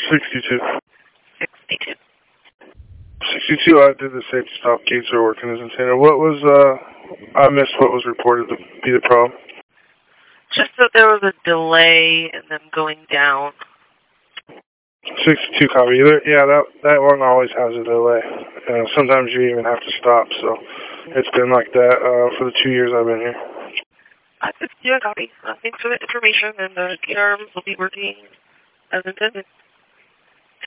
62. 62. 62, I did the safety stop. Gates are working as intended. What was, I missed what was reported to be the problem. Just that there was a delay in them going down. 62 copy. Yeah, that one always has a delay. Sometimes you even have to stop, so it's been like that for the 2 years I've been here. 62 copy. Thanks for the information, and the PRM will be working as intended.